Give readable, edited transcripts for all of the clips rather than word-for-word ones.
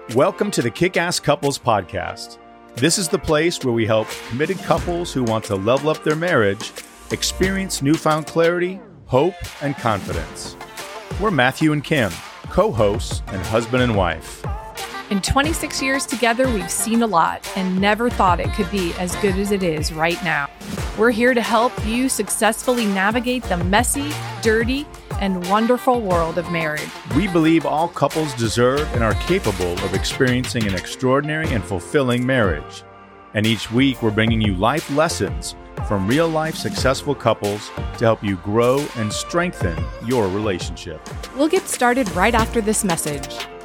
Welcome to the Kick-Ass Couples Podcast. This is the place where we help committed couples who want to level up their marriage experience newfound clarity, hope, and confidence. We're Matthew and Kim, co-hosts and husband and wife. In 26 years together, we've seen a lot and never thought it could be as good as it is right now. We're here to help you successfully navigate the messy, dirty, and wonderful world of marriage. We believe all couples deserve and are capable of experiencing an extraordinary and fulfilling marriage. And each week, we're bringing you life lessons from real-life successful couples to help you grow and strengthen your relationship. We'll get started right after this message.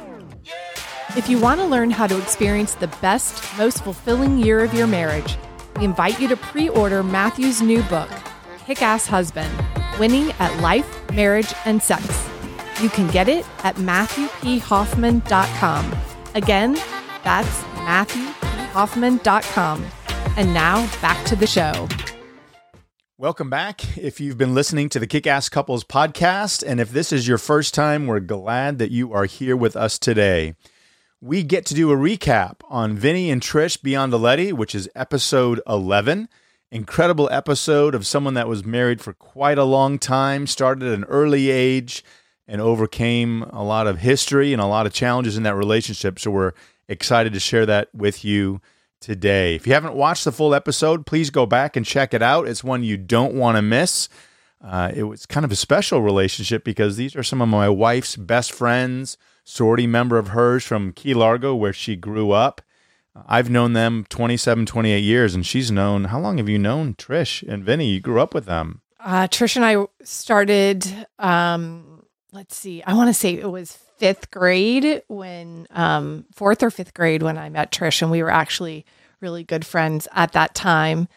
If you want to learn how to experience the best, most fulfilling year of your marriage, we invite you to pre-order Matthew's new book, Kick-Ass Husband, Winning at Life, Marriage, and Sex. You can get it at MatthewPHoffman.com. Again, that's MatthewPHoffman.com. And now, back to the show. Welcome back. If you've been listening to the Kick-Ass Couples Podcast, and if this is your first time, we're glad that you are here with us today. We get to do a recap on Vinny and Trish Biondelletti, which is episode 11. Incredible episode of someone that was married for quite a long time, started at an early age, and overcame a lot of history and a lot of challenges in that relationship. So we're excited to share that with you today. If you haven't watched the full episode, please go back and check it out. It's one you don't want to miss. It was kind of a special relationship because these are some of my wife's best friends, sorority member of hers from Key Largo, where she grew up. I've known them 27, 28 years, and she's known, how long have you known Trish and Vinny? You grew up with them. Trish and I started, I want to say it was fifth grade when, fourth or fifth grade when I met Trish, and we were actually really good friends at that time.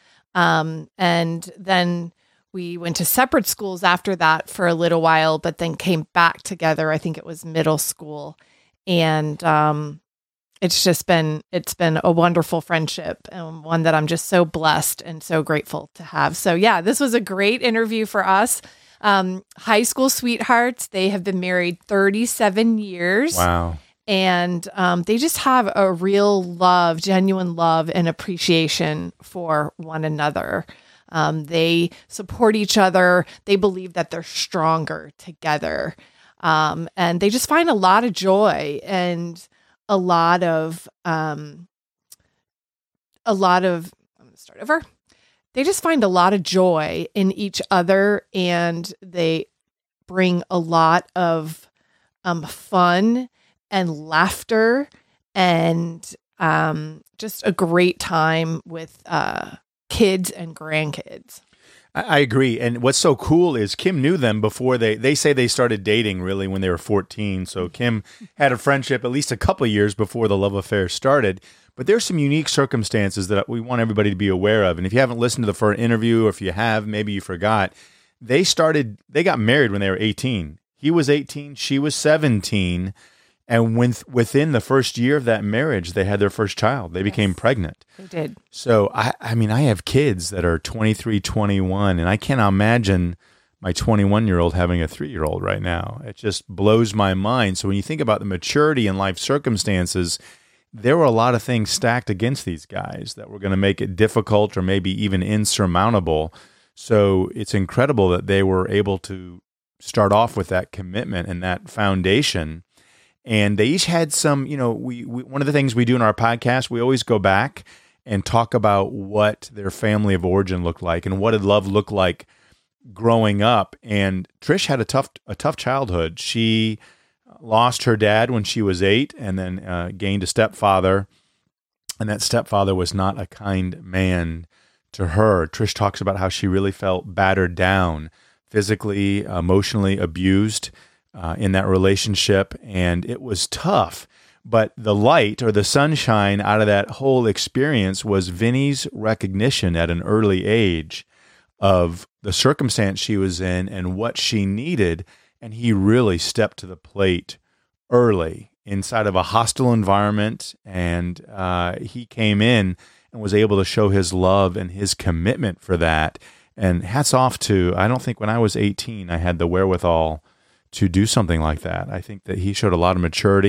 And then we went to separate schools after that for a little while, but then came back together. I think it was middle school. And, it's been a wonderful friendship and one that I'm just so blessed and so grateful to have. So yeah, this was a great interview for us. High school sweethearts. They have been married 37 years. Wow. And they just have a real love, genuine love and appreciation for one another. They support each other. They believe that they're stronger together. And they just find a lot of joy and a lot of, I'm going to start over. They just find a lot of joy in each other, and they bring a lot of fun and laughter and just a great time with kids and grandkids. I agree. And what's so cool is Kim knew them before they say they started dating really when they were 14. So Kim had a friendship at least a couple of years before the love affair started. But there's some unique circumstances that we want everybody to be aware of. And if you haven't listened to the first interview, or if you have, maybe you forgot, they got married when they were 18. He was 18, she was 17. And within the first year of that marriage, they had their first child. They became pregnant. They did. So, I have kids that are 23, 21, and I cannot imagine my 21-year-old having a 3-year-old right now. It just blows my mind. So when you think about the maturity in life circumstances, there were a lot of things stacked against these guys that were going to make it difficult or maybe even insurmountable. So it's incredible that they were able to start off with that commitment and that foundation. And they each had some, we one of the things we do in our podcast, we always go back and talk about what their family of origin looked like and what did love look like growing up. And Trish had a tough childhood. She lost her dad when she was 8 and then gained a stepfather. And that stepfather was not a kind man to her. Trish talks about how she really felt battered down, physically, emotionally abused in that relationship, and it was tough. But the light or the sunshine out of that whole experience was Vinny's recognition at an early age of the circumstance she was in and what she needed, and he really stepped to the plate early inside of a hostile environment, and he came in and was able to show his love and his commitment for that. And hats off to, I don't think when I was 18 I had the wherewithal to do something like that. I think that he showed a lot of maturity,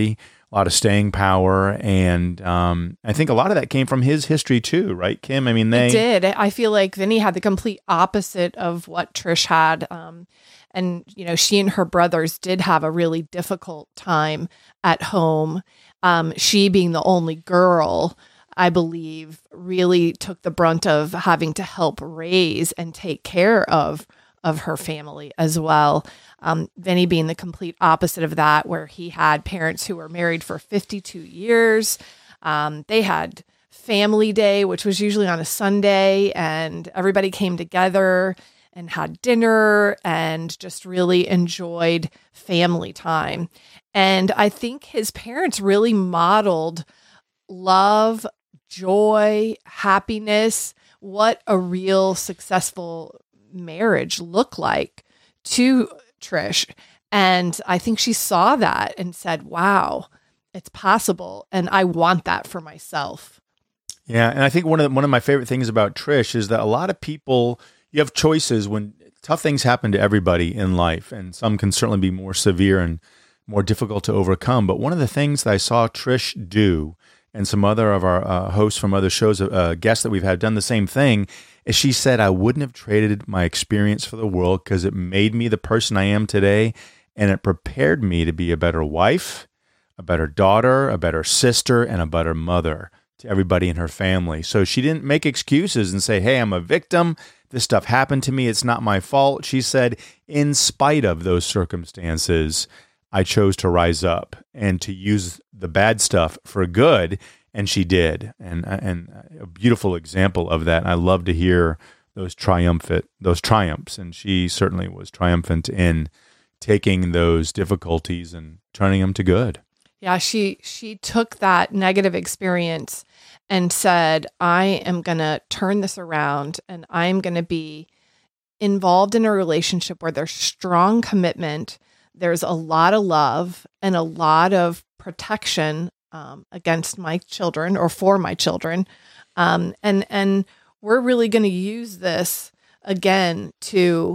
a lot of staying power. And I think a lot of that came from his history too, right, Kim? I mean, It did. I feel like Vinny had the complete opposite of what Trish had. And, she and her brothers did have a really difficult time at home. She being the only girl, I believe, really took the brunt of having to help raise and take care of her family as well. Vinny being the complete opposite of that, where he had parents who were married for 52 years. They had family day, which was usually on a Sunday, and everybody came together and had dinner and just really enjoyed family time. And I think his parents really modeled love, joy, happiness, what a real successful marriage looked like to Trish. And I think she saw that and said, wow, it's possible. And I want that for myself. Yeah. And I think one of my favorite things about Trish is that a lot of people, you have choices when tough things happen to everybody in life, and some can certainly be more severe and more difficult to overcome. But one of the things that I saw Trish do, and some other of our hosts from other shows, guests that we've had done the same thing, is she said, I wouldn't have traded my experience for the world because it made me the person I am today, and it prepared me to be a better wife, a better daughter, a better sister, and a better mother to everybody in her family. So she didn't make excuses and say, hey, I'm a victim. This stuff happened to me. It's not my fault. She said, in spite of those circumstances, I chose to rise up and to use the bad stuff for good, and she did. And a beautiful example of that. I love to hear those triumphs, and she certainly was triumphant in taking those difficulties and turning them to good. Yeah, she took that negative experience and said, I am going to turn this around, and I'm going to be involved in a relationship where there's strong commitment. There's a lot of love and a lot of protection against my children or for my children. And we're really going to use this again to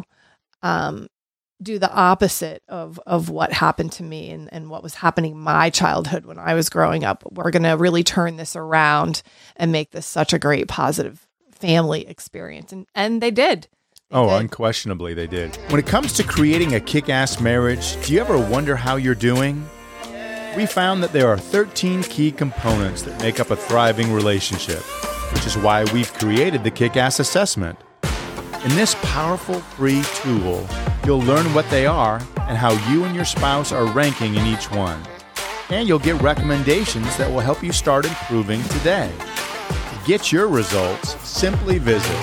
do the opposite of what happened to me and what was happening in my childhood when I was growing up. We're going to really turn this around and make this such a great positive family experience. And they did. Unquestionably they did. When it comes to creating a kick-ass marriage, do you ever wonder how you're doing? We found that there are 13 key components that make up a thriving relationship, which is why we've created the Kick-Ass Assessment. In this powerful free tool, you'll learn what they are and how you and your spouse are ranking in each one. And you'll get recommendations that will help you start improving today. To get your results, simply visit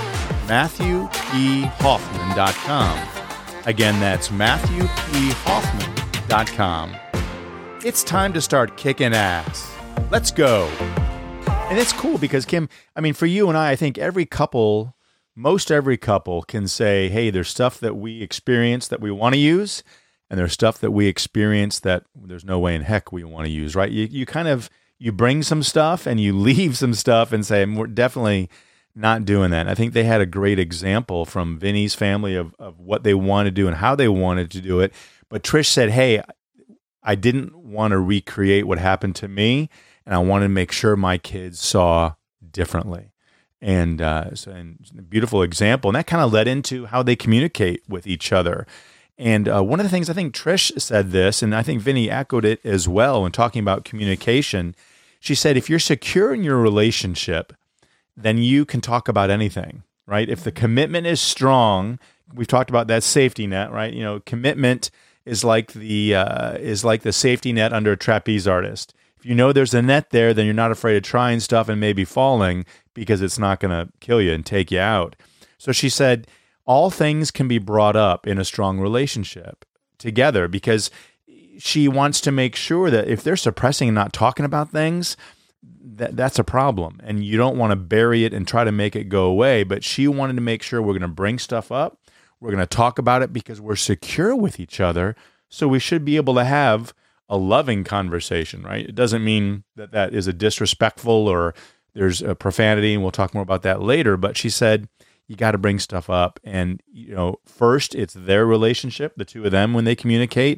MatthewPHoffman.com. Again, that's MatthewPHoffman.com. It's time to start kicking ass. Let's go. And it's cool because, Kim, I mean, for you and I think most every couple can say, hey, there's stuff that we experience that we want to use, and there's stuff that we experience that there's no way in heck we want to use, right? You bring some stuff and you leave some stuff and say, we're definitely not doing that. And I think they had a great example from Vinny's family of what they wanted to do and how they wanted to do it. But Trish said, hey, I didn't want to recreate what happened to me, and I wanted to make sure my kids saw differently. And a beautiful example. And that kind of led into how they communicate with each other. And one of the things, I think Trish said this, and I think Vinny echoed it as well when talking about communication. She said, if you're secure in your relationship, then you can talk about anything, right? If the commitment is strong, we've talked about that safety net, right? You know, commitment is like the safety net under a trapeze artist. If you know there's a net there, then you're not afraid of trying stuff and maybe falling because it's not going to kill you and take you out. So she said, all things can be brought up in a strong relationship together, because she wants to make sure that if they're suppressing and not talking about things, that's a problem. And you don't want to bury it and try to make it go away. But she wanted to make sure we're going to bring stuff up. We're going to talk about it because we're secure with each other. So we should be able to have a loving conversation, right? It doesn't mean that is a disrespectful or there's a profanity, and we'll talk more about that later. But she said, you got to bring stuff up. And, first it's their relationship, the two of them, when they communicate.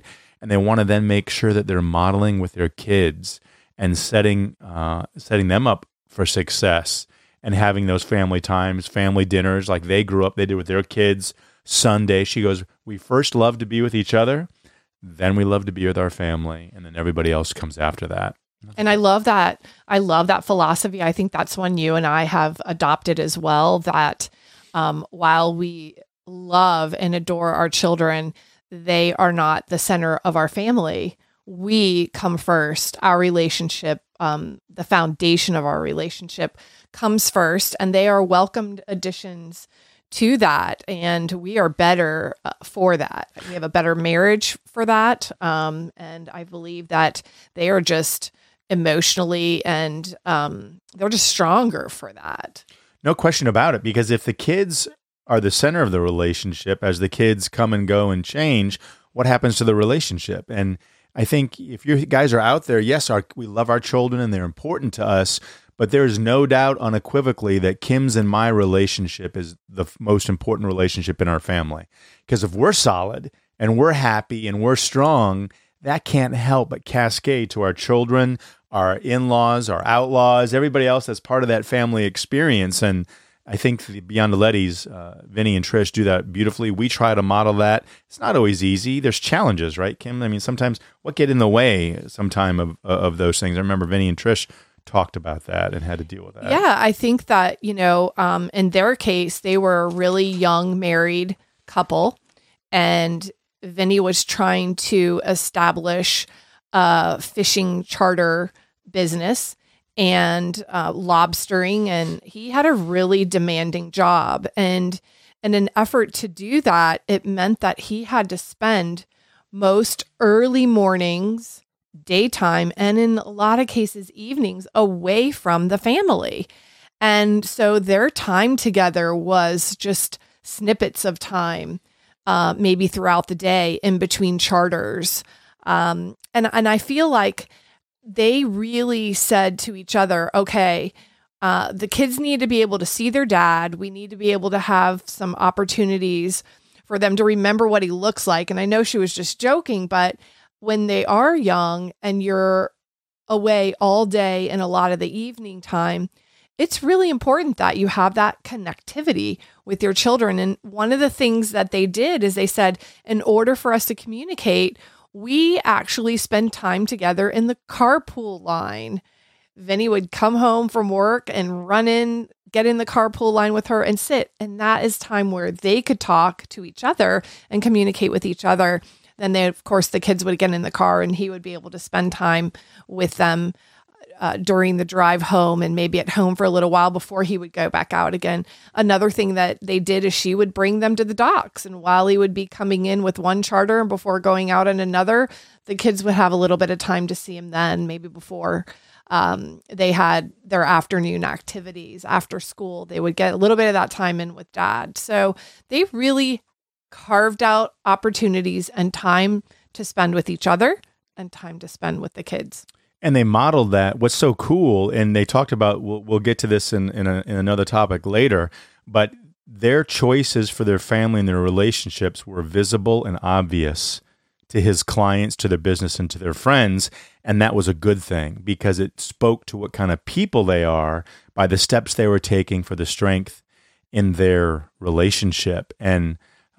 and they want to then make sure that they're modeling with their kids and setting them up for success and having those family times, family dinners like they grew up, they did with their kids. Sunday, she goes, we first love to be with each other, then we love to be with our family, and then everybody else comes after that. And I love that. I love that philosophy. I think that's one you and I have adopted as well, that while we love and adore our children, they are not the center of our family. We come first. Our relationship, the foundation of our relationship comes first, and they are welcomed additions to that. And we are better for that. We have a better marriage for that. And I believe that they are just emotionally and they're just stronger for that. No question about it, because if the kids are the center of the relationship, as the kids come and go and change, what happens to the relationship? And I think if you guys are out there, yes, we love our children and they're important to us, but there's no doubt unequivocally that Kim's and my relationship is the most important relationship in our family. Because if we're solid and we're happy and we're strong, that can't help but cascade to our children, our in-laws, our outlaws, everybody else that's part of that family experience. And I think the Biondellettis, Vinny and Trish, do that beautifully. We try to model that. It's not always easy. There's challenges, right, Kim? I mean, sometimes what get in the way sometime of those things? I remember Vinny and Trish talked about that and had to deal with that. Yeah, I think that, in their case, they were a really young married couple, and Vinny was trying to establish a fishing charter business and lobstering, and he had a really demanding job. And in an effort to do that, it meant that he had to spend most early mornings, daytime, and in a lot of cases, evenings away from the family. And so their time together was just snippets of time, maybe throughout the day in between charters. And I feel like they really said to each other, okay, the kids need to be able to see their dad. We need to be able to have some opportunities for them to remember what he looks like. And I know she was just joking, but when they are young and you're away all day and a lot of the evening time, it's really important that you have that connectivity with your children. And one of the things that they did is they said, in order for us to communicate, we actually spend time together in the carpool line. Vinny would come home from work and run in, get in the carpool line with her and sit. And that is time where they could talk to each other and communicate with each other. Then of course, the kids would get in the car and he would be able to spend time with them during the drive home and maybe at home for a little while before he would go back out again. Another thing that they did is she would bring them to the docks. And while he would be coming in with one charter and before going out in another, the kids would have a little bit of time to see him then, maybe before they had their afternoon activities after school. They would get a little bit of that time in with dad. So they really carved out opportunities and time to spend with each other and time to spend with the kids. And they modeled that. What's so cool, and they talked about, we'll get to this in another topic later, but their choices for their family and their relationships were visible and obvious to his clients, to their business, and to their friends. And that was a good thing because it spoke to what kind of people they are by the steps they were taking for the strength in their relationship. And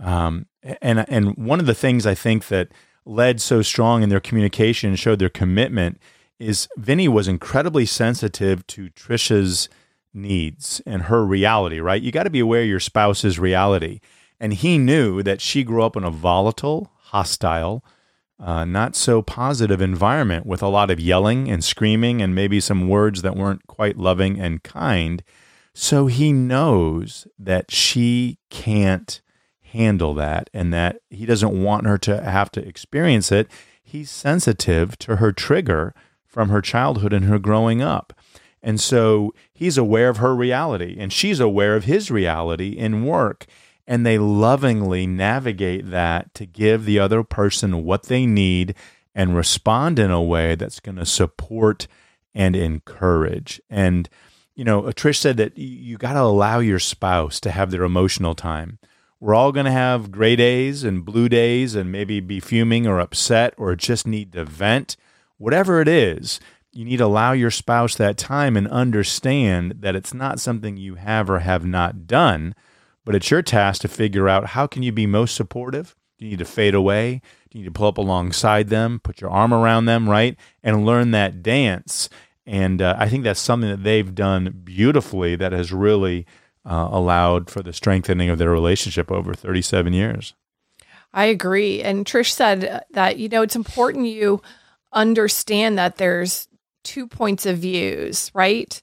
one of the things I think that led so strong in their communication and showed their commitment is Vinny was incredibly sensitive to Trisha's needs and her reality, right? You got to be aware of your spouse's reality. And he knew that she grew up in a volatile, hostile, not so positive environment with a lot of yelling and screaming and maybe some words that weren't quite loving and kind. So he knows that she can't handle that and that he doesn't want her to have to experience it. He's sensitive to her trigger from her childhood and her growing up. And so he's aware of her reality and she's aware of his reality in work. And they lovingly navigate that to give the other person what they need and respond in a way that's going to support and encourage. And, Trish said that you got to allow your spouse to have their emotional time. We're all going to have gray days and blue days and maybe be fuming or upset or just need to vent. Whatever it is, you need to allow your spouse that time and understand that it's not something you have or have not done, but it's your task to figure out how can you be most supportive. Do you need to fade away? Do you need to pull up alongside them, put your arm around them, right? And learn that dance. And I think that's something that they've done beautifully that has really allowed for the strengthening of their relationship over 37 years. I agree. And Trish said that, it's important you understand that there's 2 points of views, right?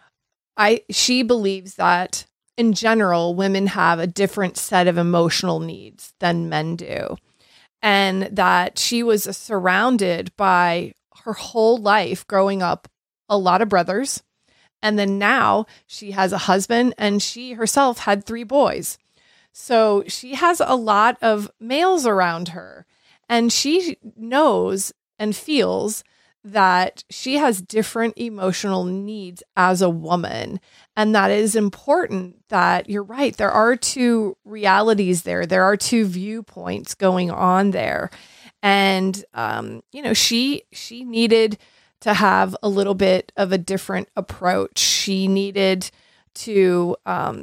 She believes that in general, women have a different set of emotional needs than men do. And that she was surrounded by her whole life growing up a lot of brothers. And then now she has a husband and she herself had 3 boys. So she has a lot of males around her. And she knows and feels that she has different emotional needs as a woman. And that is important that you're right. There are 2 realities there. There are 2 viewpoints going on there. And, she needed to have a little bit of a different approach. She needed to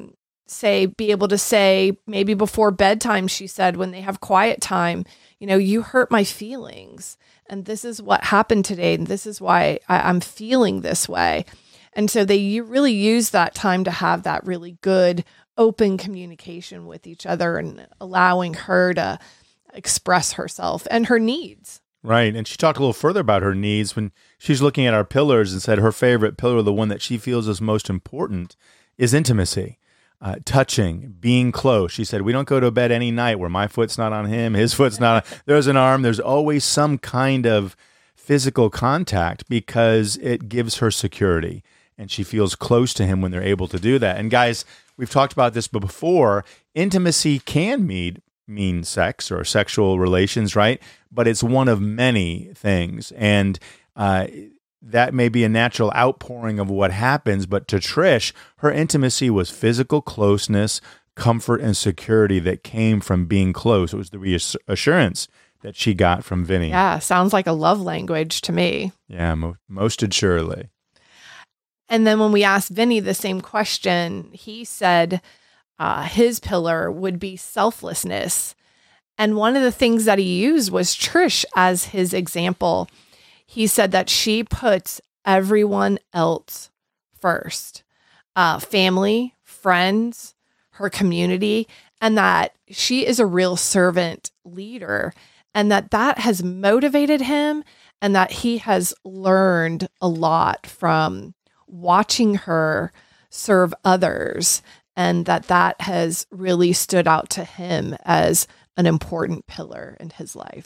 be able to say, maybe before bedtime, she said, when they have quiet time, you hurt my feelings. And this is what happened today. And this is why I'm feeling this way. And so they really use that time to have that really good, open communication with each other and allowing her to express herself and her needs. Right. And she talked a little further about her needs when she's looking at our pillars and said her favorite pillar, the one that she feels is most important, is intimacy. Touching, being close. She said, we don't go to bed any night where my foot's not on him, his foot's not on, there's an arm. There's always some kind of physical contact because it gives her security and she feels close to him when they're able to do that. And guys, we've talked about this before. Intimacy can mean sex or sexual relations, right? But it's one of many things. And that may be a natural outpouring of what happens, but to Trish, her intimacy was physical closeness, comfort, and security that came from being close. It was the reassurance that she got from Vinny. Yeah, sounds like a love language to me. Yeah, most assuredly. And then when we asked Vinny the same question, he said his pillar would be selflessness. And one of the things that he used was Trish as his example. He said that she puts everyone else first, family, friends, her community, and that she is a real servant leader, and that has motivated him, and that he has learned a lot from watching her serve others, and that has really stood out to him as an important pillar in his life.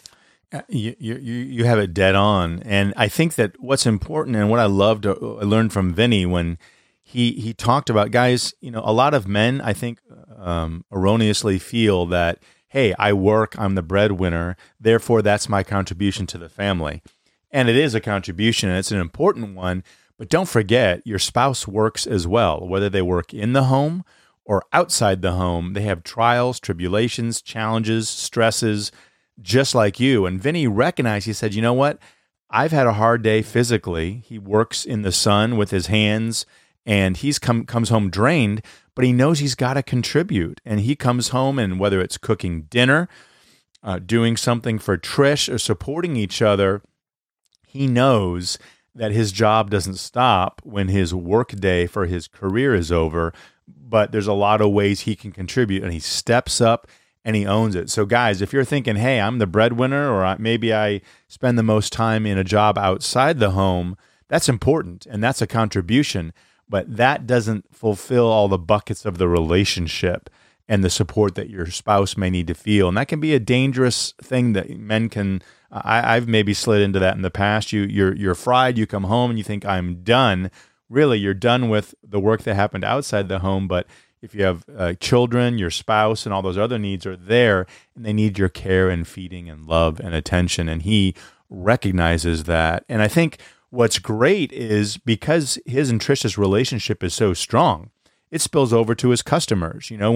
You have it dead on. And I think that what's important and what I learned from Vinny when he talked about, guys, a lot of men, I think, erroneously feel that, hey, I work, I'm the breadwinner, therefore that's my contribution to the family. And it is a contribution and it's an important one, but don't forget your spouse works as well, whether they work in the home or outside the home. They have trials, tribulations, challenges, stresses, just like you. And Vinny recognized, he said, you know what? I've had a hard day physically. He works in the sun with his hands and he's comes home drained, but he knows he's got to contribute. And he comes home and whether it's cooking dinner, doing something for Trish or supporting each other, he knows that his job doesn't stop when his work day for his career is over, but there's a lot of ways he can contribute and he steps up and he owns it. So guys, if you're thinking, hey, I'm the breadwinner or maybe I spend the most time in a job outside the home, that's important and that's a contribution, but that doesn't fulfill all the buckets of the relationship and the support that your spouse may need to feel. And that can be a dangerous thing that men can, I've maybe slid into that in the past. You're fried, you come home and you think I'm done. Really, you're done with the work that happened outside the home, but if you have children, your spouse, and all those other needs are there, and they need your care and feeding and love and attention, and he recognizes that. And I think what's great is because his and Trish's relationship is so strong, it spills over to his customers. When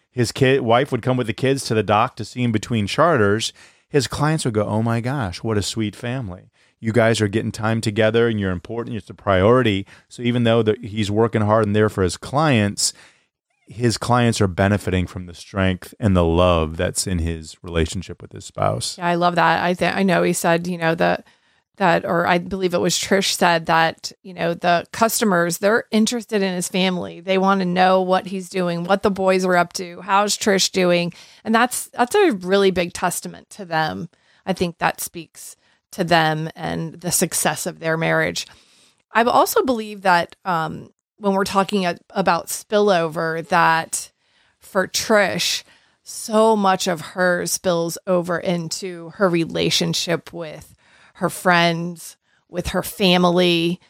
his wife would come with the kids to the dock to see him between charters, his clients would go, "Oh my gosh, what a sweet family. You guys are getting time together and you're important. It's a priority." So even though he's working hard and there for his clients are benefiting from the strength and the love that's in his relationship with his spouse. Yeah, I love that. I know he said, or I believe it was Trish said that, the customers, they're interested in his family. They want to know what he's doing, what the boys are up to, how's Trish doing. And that's a really big testament to them. I think that speaks to them and the success of their marriage. I also believe that when we're talking about spillover, that for Trish, so much of her spills over into her relationship with her friends, with her family.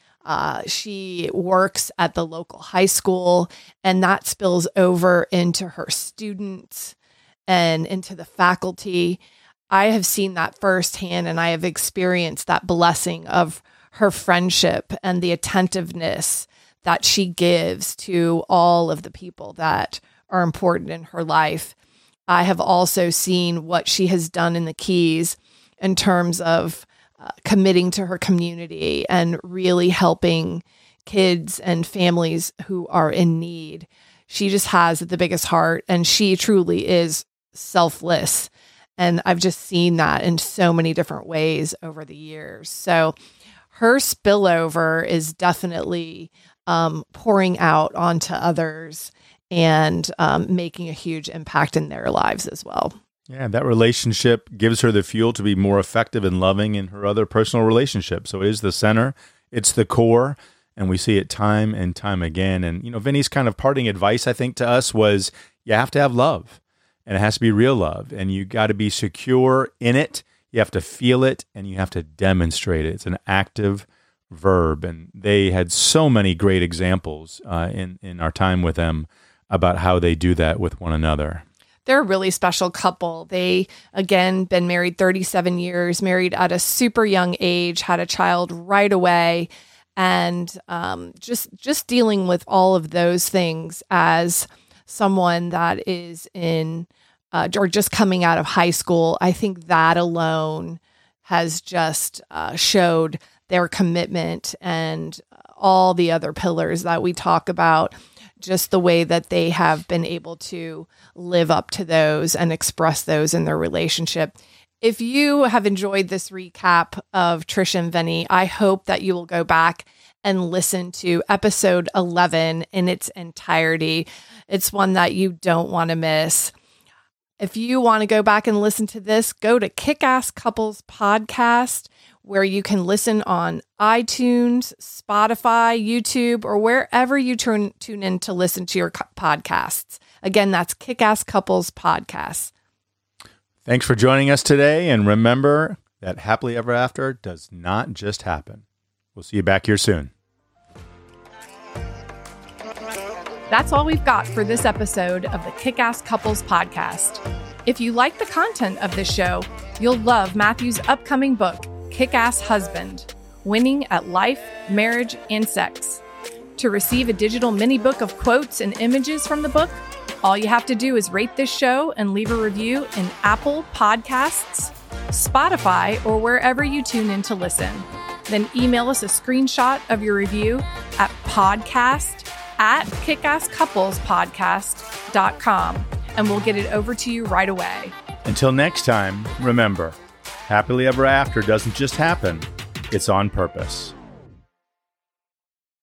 She works at the local high school, and that spills over into her students and into the faculty. I have seen that firsthand, and I have experienced that blessing of her friendship and the attentiveness that she gives to all of the people that are important in her life. I have also seen what she has done in the Keys in terms of committing to her community and really helping kids and families who are in need. She just has the biggest heart, and she truly is selfless. And I've just seen that in so many different ways over the years. So her spillover is definitely pouring out onto others and making a huge impact in their lives as well. Yeah, that relationship gives her the fuel to be more effective and loving in her other personal relationships. So it is the center, it's the core, and we see it time and time again. And, Vinny's kind of parting advice, I think, to us was you have to have love, and it has to be real love, and you got to be secure in it. You have to feel it, and you have to demonstrate it. It's an active verb, and they had so many great examples in our time with them about how they do that with one another. They're a really special couple. They, again, been married 37 years, married at a super young age, had a child right away, and just dealing with all of those things as someone that is in or just coming out of high school. I think that alone has just showed their commitment and all the other pillars that we talk about, just the way that they have been able to live up to those and express those in their relationship. If you have enjoyed this recap of Trish and Vinny, I hope that you will go back and listen to episode 11 in its entirety. It's one that you don't want to miss. If you want to go back and listen to this, go to Kick-Ass Couples Podcast, where you can listen on iTunes, Spotify, YouTube, or wherever you tune in to listen to your podcasts. Again, that's Kick-Ass Couples Podcast. Thanks for joining us today, and remember that happily ever after does not just happen. We'll see you back here soon. That's all we've got for this episode of the Kick-Ass Couples Podcast. If you like the content of this show, you'll love Matthew's upcoming book, Kick-Ass Husband, Winning at Life, Marriage, and Sex. To receive a digital mini book of quotes and images from the book, all you have to do is rate this show and leave a review in Apple Podcasts, Spotify, or wherever you tune in to listen. Then email us a screenshot of your review at podcast@kickasscouplespodcast.com, and we'll get it over to you right away. Until next time, remember, happily ever after doesn't just happen, it's on purpose.